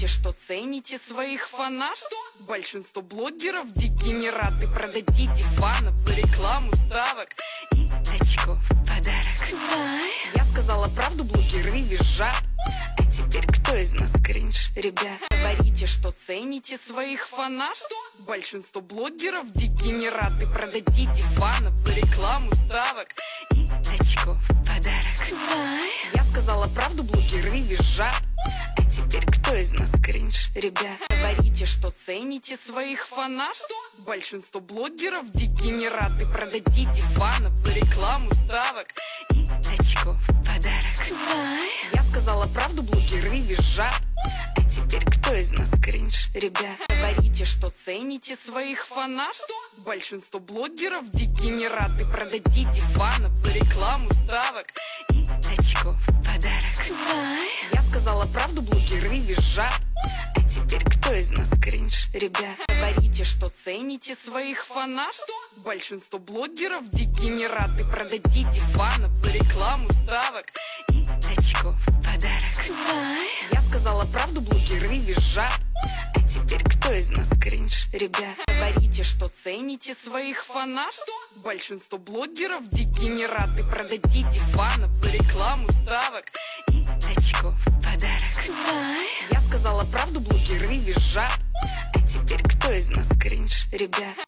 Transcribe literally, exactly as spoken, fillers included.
Говорите, что цените своих фанатов. Большинство блогеров дегенераты. Продадите фанов за рекламу ставок и очков в подарок. Я сказала правду, блогеры визжат. А теперь кто из нас кринж, ребят? Говорите, что цените своих фанатов. Большинство блогеров дегенераты. Продадите фанов за рекламу ставок и очков в подарок. Я сказала правду, блогеры визжат. А теперь кто из нас кринж, ребят? Говорите, что цените своих фанатов. Большинство блогеров дегенераты. Продадите фанов за рекламу ставок и очков в подарок. Я сказала правду, блогеры визжат. А теперь кто из нас кринж, ребят? Говорите, что цените своих фанатов. Большинство блогеров дегенераты. Продадите фанов за рекламу ставок и очков в подарок. Я сказала правду, блогеры визжат. А теперь кто из нас кринж, ребят? Говорите, что цените своих фанатов. Большинство блогеров дегенераты. Продадите фанов за рекламу ставок и очков в подарок. Я сказала правду, блогеры визжат. А теперь кто из нас кринж, ребят? Говорите, что цените своих фанатов. Большинство блогеров дегенераты. Продадите фанов за рекламу ставок и очков в подарок. Я сказала правду, блогеры визжат. А теперь кто из нас кринж, ребят?